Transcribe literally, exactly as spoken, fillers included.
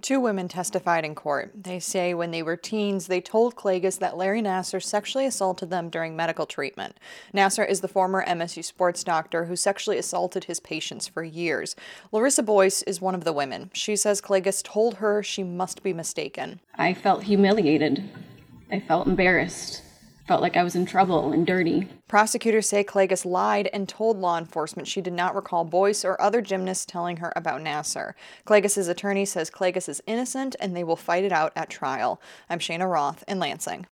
Two women testified in court. They say when they were teens, they told Klages that Larry Nassar sexually assaulted them during medical treatment. Nassar is the former M S U sports doctor who sexually assaulted his patients for years. Larissa Boyce is one of the women. She says Klages told her she must be mistaken. I felt humiliated. I felt embarrassed. Felt like I was in trouble and dirty. Prosecutors say Klages lied and told law enforcement she did not recall Boyce or other gymnasts telling her about Nassar. Klages' attorney says Klages is innocent and they will fight it out at trial. I'm Shayna Roth in Lansing.